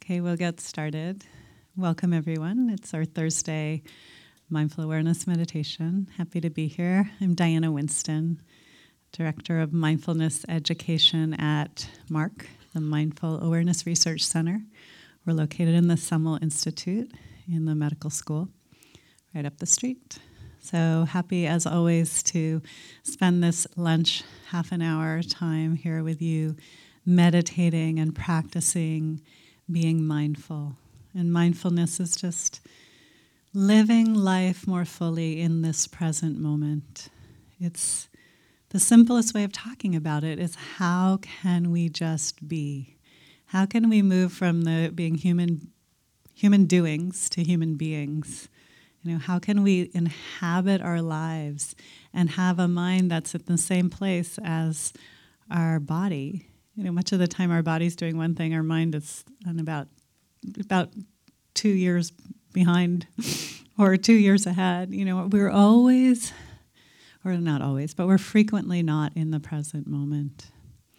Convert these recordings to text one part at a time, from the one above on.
Okay, we'll get started. Welcome, everyone. It's our Thursday Mindful Awareness Meditation. Happy to be here. I'm Diana Winston, Director of Mindfulness Education at MARC, the Mindful Awareness Research Center. We're located in the Semmel Institute in the medical school, right up the street. So happy, as always, to spend this lunch half an hour time here with you, meditating and practicing being mindful. And mindfulness is just living life more fully in this present moment. It's the simplest way of talking about it is how can we just be? How can we move from the being human doings to human beings? You know, how can we inhabit our lives and have a mind that's at the same place as our body? You know, much of the time our body's doing one thing, our mind is on about 2 years behind or 2 years ahead. You know, we're always, or not always, but we're frequently not in the present moment.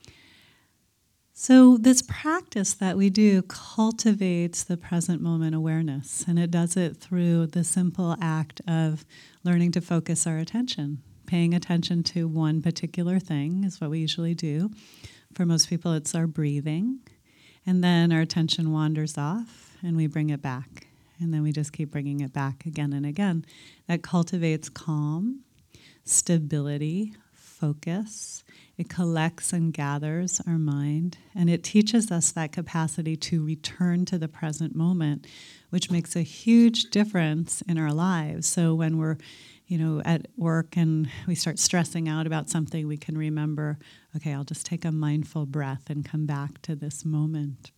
So this practice that we do cultivates the present moment awareness, and it does it through the simple act of learning to focus our attention. Paying attention to one particular thing is what we usually do. For most people, it's our breathing, and then our attention wanders off, and we bring it back, and then we just keep bringing it back again and again. That cultivates calm, stability, focus. It collects and gathers our mind, and it teaches us that capacity to return to the present moment, which makes a huge difference in our lives. So when we're, at work and we start stressing out about something, we can remember, okay, I'll just take a mindful breath and come back to this moment.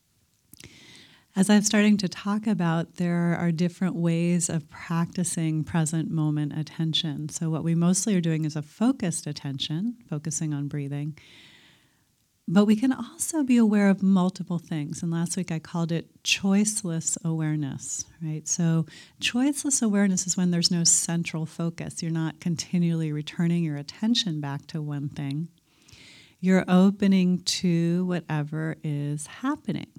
As I'm starting to talk about, there are different ways of practicing present moment attention. So what we mostly are doing is a focused attention, focusing on breathing. But we can also be aware of multiple things. And last week I called it choiceless awareness, right? So choiceless awareness is when there's no central focus. You're not continually returning your attention back to one thing. You're opening to whatever is happening.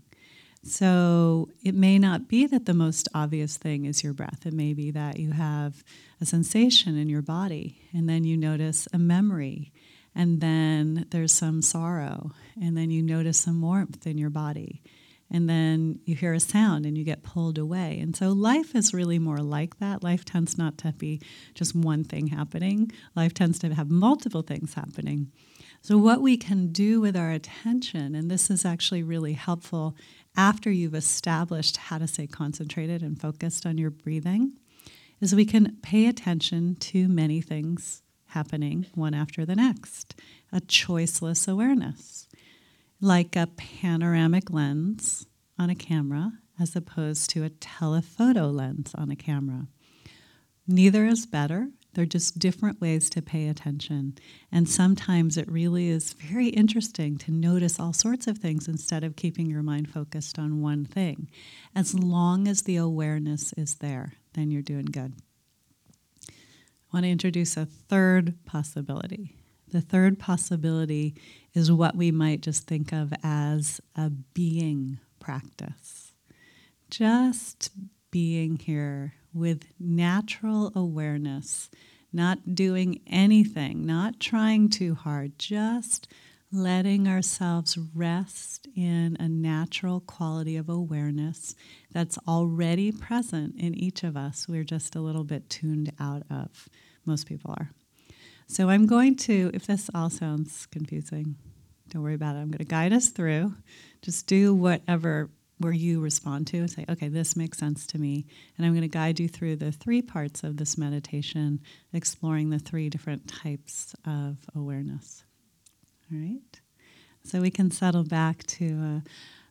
So it may not be that the most obvious thing is your breath. It may be that you have a sensation in your body, and then you notice a memory, and then there's some sorrow, and then you notice some warmth in your body, and then you hear a sound and you get pulled away. And so life is really more like that. Life tends not to be just one thing happening. Life tends to have multiple things happening. So what we can do with our attention, and this is actually really helpful after you've established how to stay concentrated and focused on your breathing, is we can pay attention to many things happening one after the next. A choiceless awareness, like a panoramic lens on a camera as opposed to a telephoto lens on a camera. Neither is better. They're just different ways to pay attention. And sometimes it really is very interesting to notice all sorts of things instead of keeping your mind focused on one thing. As long as the awareness is there, then you're doing good. I want to introduce a third possibility. The third possibility is what we might just think of as a being practice. Just being here with natural awareness, not doing anything, not trying too hard, just letting ourselves rest in a natural quality of awareness that's already present in each of us. We're just a little bit tuned out of. Most people are. So I'm going to, if this all sounds confusing, don't worry about it. I'm going to guide us through. Just do whatever where you respond to and say, okay, this makes sense to me. And I'm going to guide you through the 3 parts of this meditation, exploring the 3 different types of awareness. All right? So we can settle back to a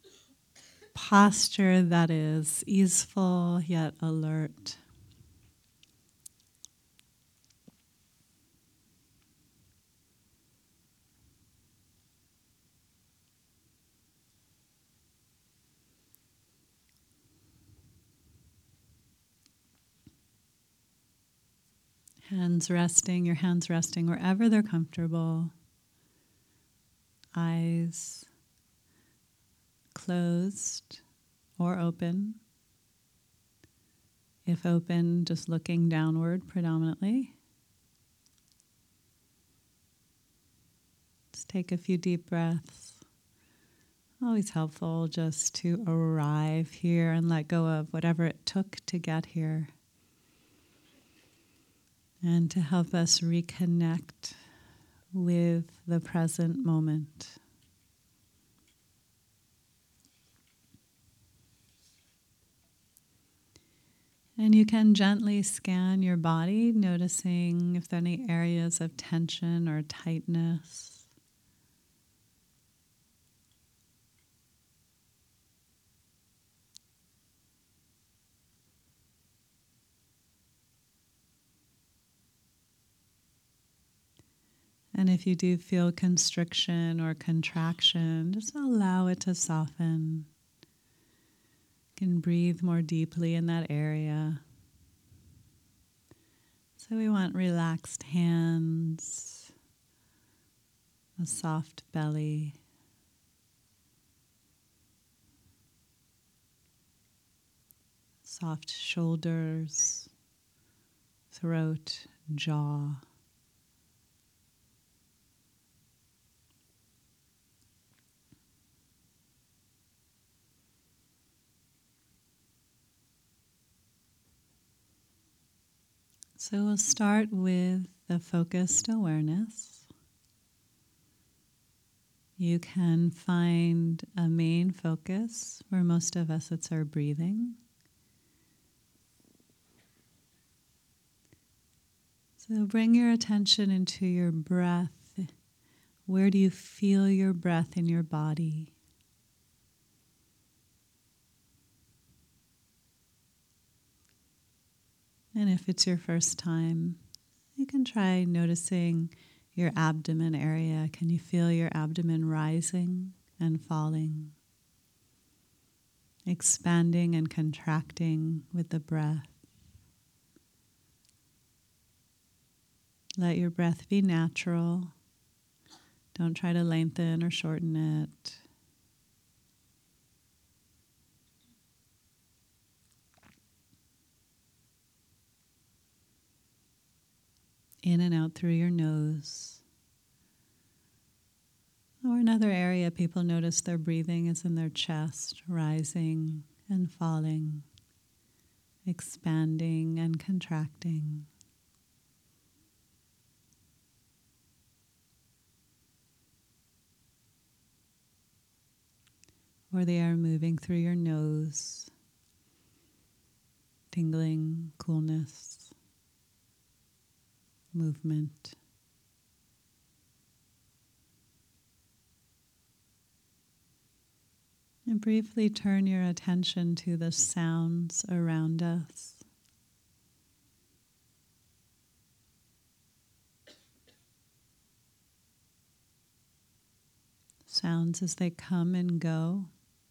posture that is easeful yet alert. Your hands resting wherever they're comfortable. Eyes closed, or open. If open, just looking downward predominantly. Just take a few deep breaths. Always helpful just to arrive here and let go of whatever it took to get here. And to help us reconnect with the present moment. And you can gently scan your body, noticing if there are any areas of tension or tightness. And if you do feel constriction or contraction, just allow it to soften. You can breathe more deeply in that area. So we want relaxed hands, a soft belly, soft shoulders, throat, jaw. So we'll start with the focused awareness. You can find a main focus. For most of us, it's our breathing. So bring your attention into your breath. Where do you feel your breath in your body? And if it's your first time, you can try noticing your abdomen area. Can you feel your abdomen rising and falling? Expanding and contracting with the breath. Let your breath be natural. Don't try to lengthen or shorten it. In and out through your nose. Or another area people notice their breathing is in their chest, rising and falling, expanding and contracting. Or the air moving through your nose, tingling, coolness, movement. And briefly turn your attention to the sounds around us. Sounds as they come and go.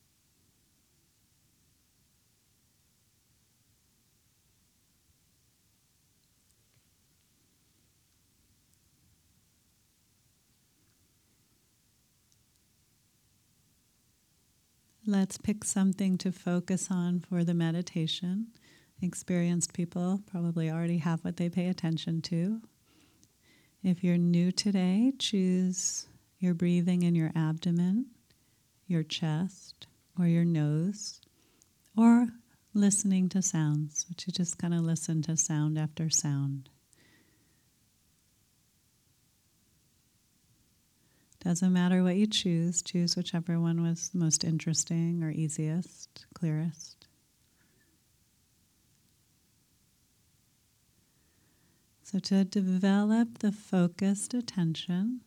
Let's pick something to focus on for the meditation. Experienced people probably already have what they pay attention to. If you're new today, choose your breathing in your abdomen, your chest, or your nose, or listening to sounds, which you just kind of listen to sound after sound. Doesn't matter what you choose whichever one was most interesting or easiest, clearest. So to develop the focused attention,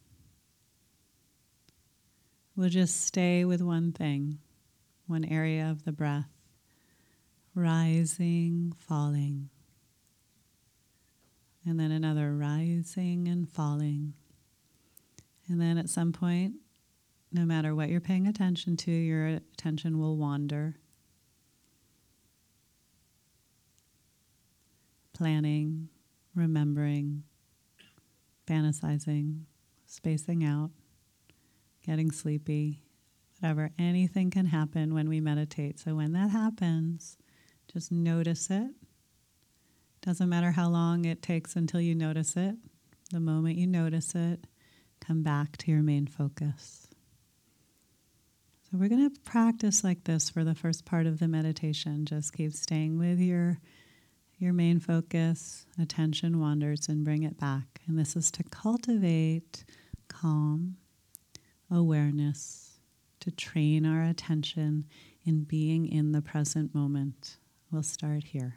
we'll just stay with one thing, one area of the breath, rising, falling, and then another rising and falling. And then at some point, no matter what you're paying attention to, your attention will wander. Planning, remembering, fantasizing, spacing out, getting sleepy, whatever. Anything can happen when we meditate. So when that happens, just notice it. Doesn't matter how long it takes until you notice it. The moment you notice it, come back to your main focus. So we're going to practice like this for the first part of the meditation. Just keep staying with your main focus. Attention wanders and bring it back. And this is to cultivate calm, awareness, to train our attention in being in the present moment. We'll start here.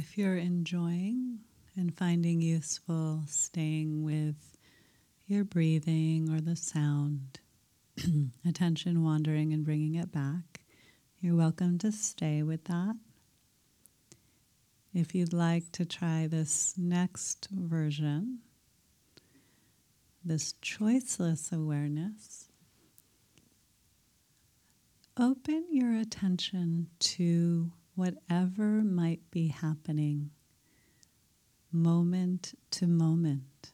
if you're enjoying and finding useful staying with your breathing or the sound, attention wandering and bringing it back, you're welcome to stay with that. If you'd like to try this next version, this choiceless awareness, open your attention to whatever might be happening moment to moment.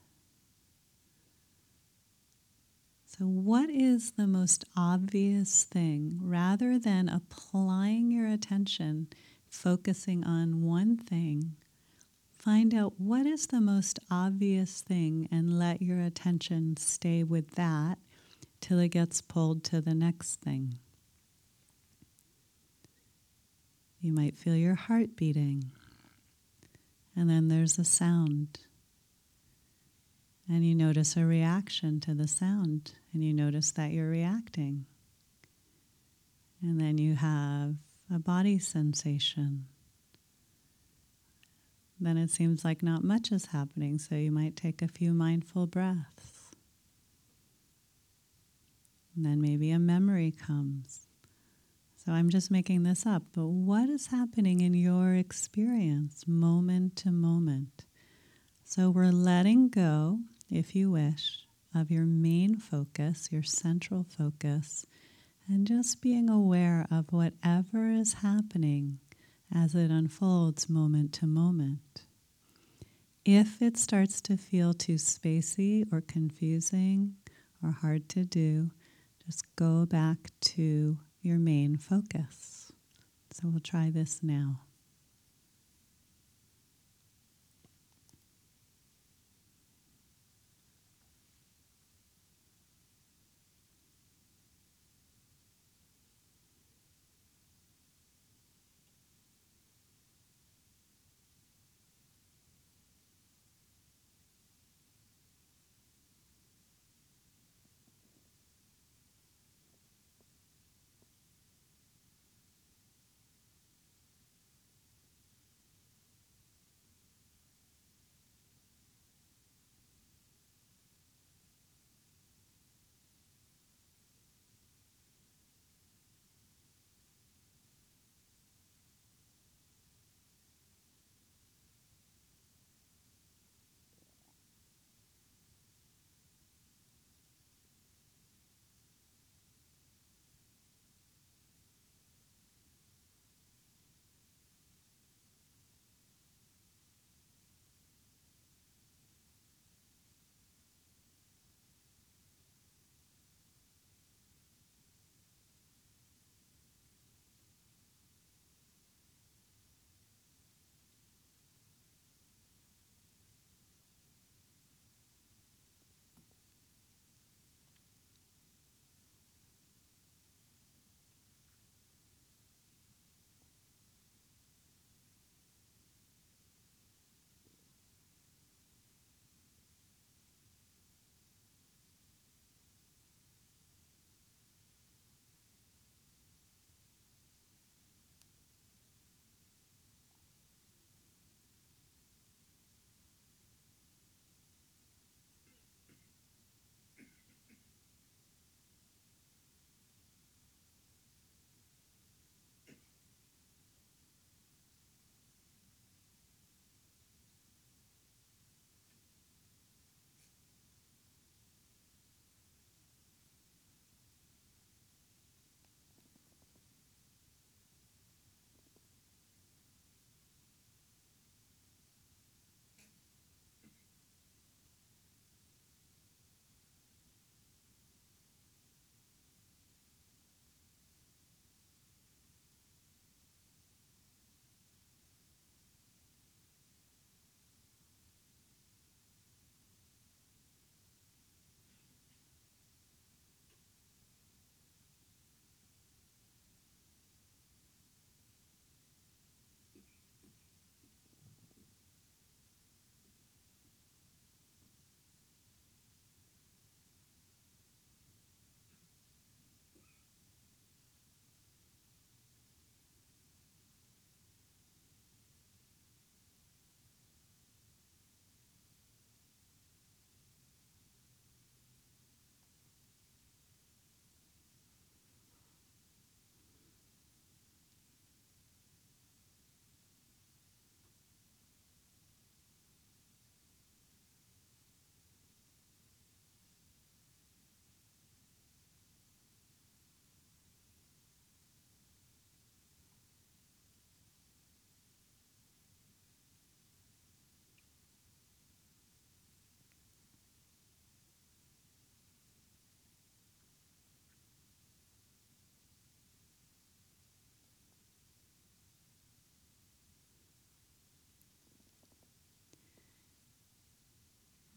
So what is the most obvious thing? Rather than applying your attention, focusing on one thing, find out what is the most obvious thing and let your attention stay with that till it gets pulled to the next thing. You might feel your heart beating, and then there's a sound. And you notice a reaction to the sound, and you notice that you're reacting. And then you have a body sensation. Then it seems like not much is happening, so you might take a few mindful breaths. And then maybe a memory comes. So I'm just making this up, but what is happening in your experience, moment to moment? So we're letting go, if you wish, of your main focus, your central focus, and just being aware of whatever is happening as it unfolds moment to moment. If it starts to feel too spacey or confusing or hard to do, just go back to your main focus. So we'll try this now.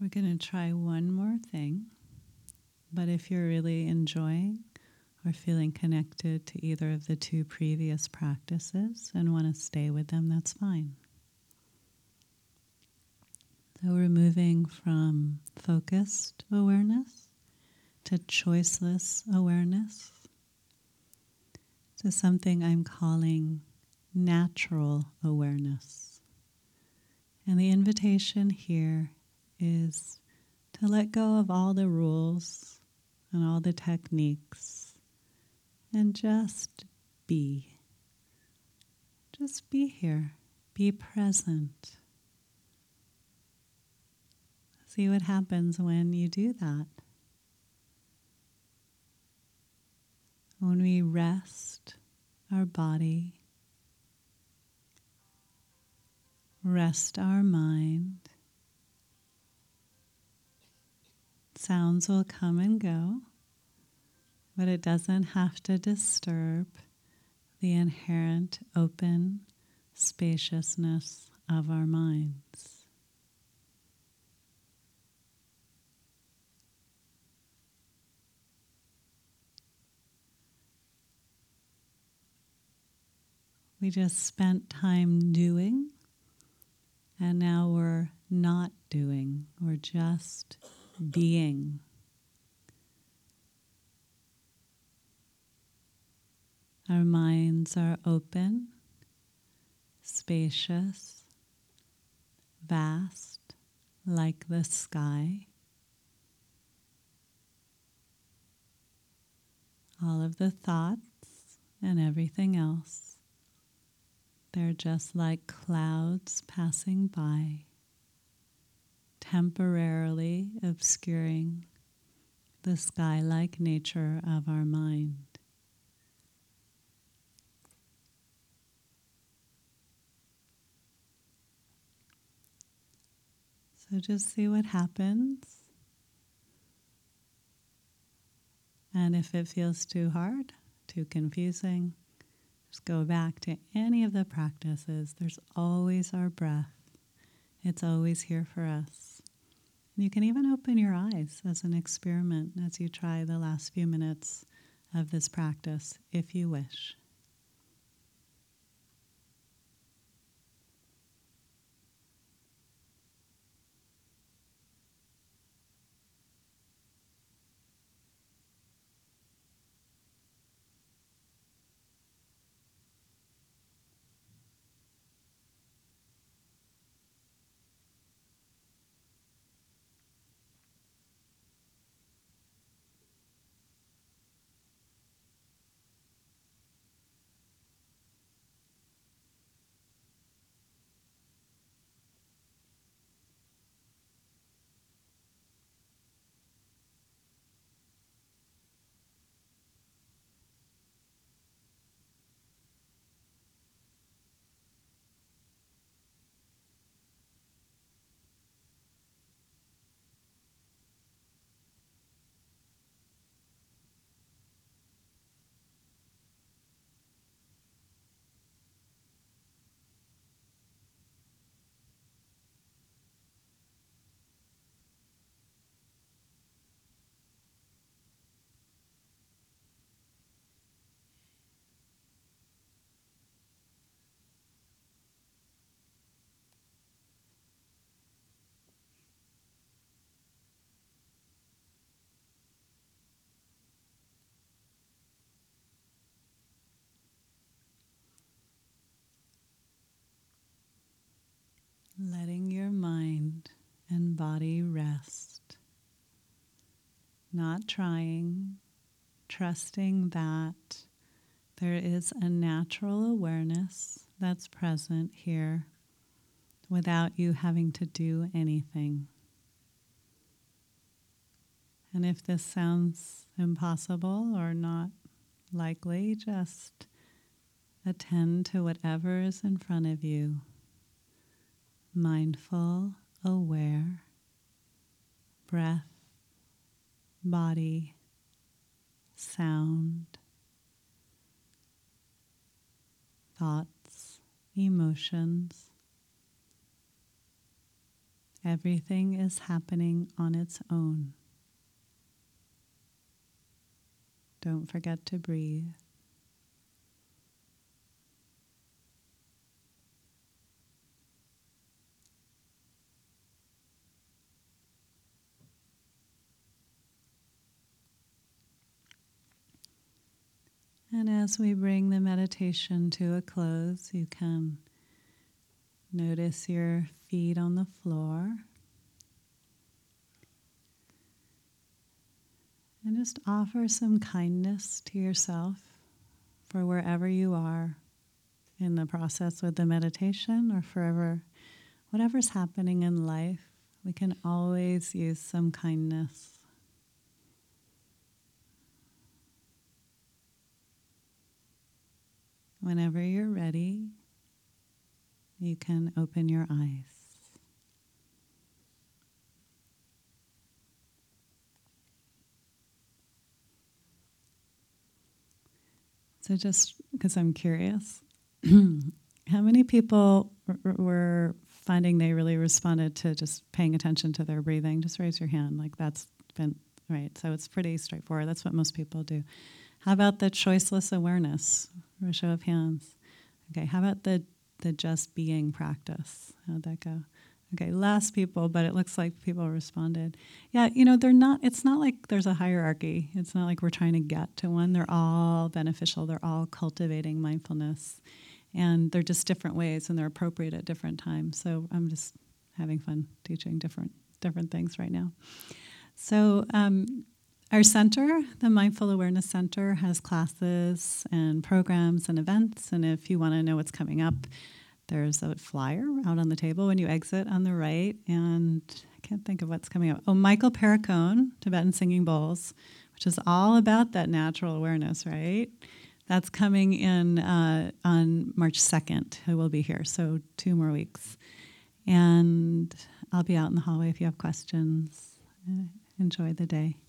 We're going to try one more thing, but if you're really enjoying or feeling connected to either of the two previous practices and want to stay with them, that's fine. So we're moving from focused awareness to choiceless awareness to something I'm calling natural awareness. And the invitation here is to let go of all the rules and all the techniques and just be. Just be here. Be present. See what happens when you do that. When we rest our body, rest our mind, sounds will come and go, but it doesn't have to disturb the inherent open spaciousness of our minds. We just spent time doing, and now we're not doing. We're just being. Our minds are open, spacious, vast, like the sky. All of the thoughts and everything else, they're just like clouds passing by, temporarily obscuring the sky-like nature of our mind. So just see what happens. And if it feels too hard, too confusing, just go back to any of the practices. There's always our breath. It's always here for us. And you can even open your eyes as an experiment as you try the last few minutes of this practice, if you wish. Letting your mind and body rest. Not trying, trusting that there is a natural awareness that's present here without you having to do anything. And if this sounds impossible or not likely, just attend to whatever is in front of you. Mindful, aware, breath, body, sound, thoughts, emotions, Everything is happening on its own. Don't forget to breathe. And as we bring the meditation to a close, you can notice your feet on the floor. And just offer some kindness to yourself for wherever you are in the process with the meditation, or forever, whatever's happening in life. We can always use some kindness. Whenever you're ready, you can open your eyes. So just because I'm curious, how many people were finding they really responded to just paying attention to their breathing? Just raise your hand. Like that's been, right. So it's pretty straightforward. That's what most people do. How about the choiceless awareness? A show of hands. Okay, how about the just being practice? How'd that go? Okay, less people, but it looks like people responded. Yeah, they're not, it's not like there's a hierarchy. It's not like we're trying to get to one. They're all beneficial. They're all cultivating mindfulness. And they're just different ways, and they're appropriate at different times. So I'm just having fun teaching different things right now. So our center, the Mindful Awareness Center, has classes and programs and events. And if you want to know what's coming up, there's a flyer out on the table when you exit on the right. And I can't think of what's coming up. Oh, Michael Perricone, Tibetan Singing Bowls, which is all about that natural awareness, right? That's coming in on March 2nd. I will be here, so 2 more weeks. And I'll be out in the hallway if you have questions. Enjoy the day.